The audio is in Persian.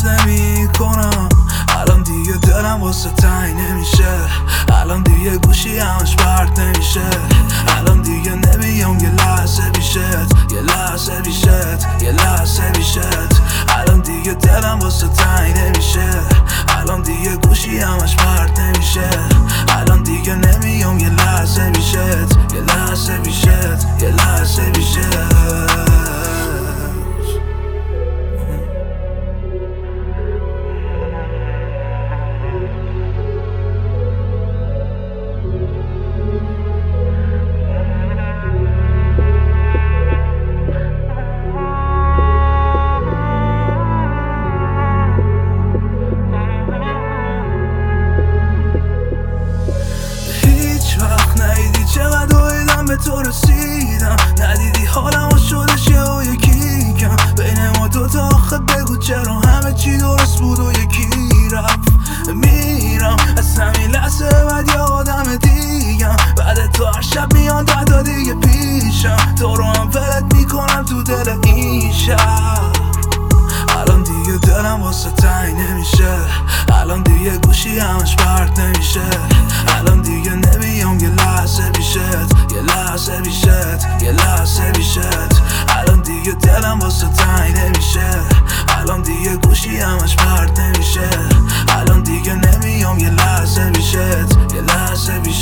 نمی کنم. الان دیگه دلم واسه تنگ نمیشه، الان دیگه گوشی همش پرت نمیشه، الان دیگه نمیام یه لحظه بیشت، یه لحظه بیشت، یه لحظه بیشت. الان دیگه دلم واسه تنگ نمیشه، الان دیگه گوشی همش پرت نمیشه، الان دیگه نمیام یه لحظه بیشت، یه لحظه بیشت، یه لحظه بیشت. چقدر اویدم به تو رسیدم، ندیدی حالمو شدش یه و یکی کم. بین ما دوتا آخه بگو چرا همه چی درست بود و یکی رفت. میرم از همین لحظه بعد یه آدم دیگم، بعد تو هر شب میان 10 تا دیگه پیشم، تو رو هم ولت میکنم تو دل این شب. الان دیگه دلم واسه تنگ نمیشه، الان دیگه گوشی همش پرت نمیشه، الان دیگه نمیام یه لحظه بیشت، یه لحظه بیشت، یه لحظه بیشت. الان دیگه دلم واسه تنگ نمیشه، الان دیگه گوشی همش پرت نمیشه، الان دیگه نمیام یه لحظه بیشت، یه لحظه بیشت.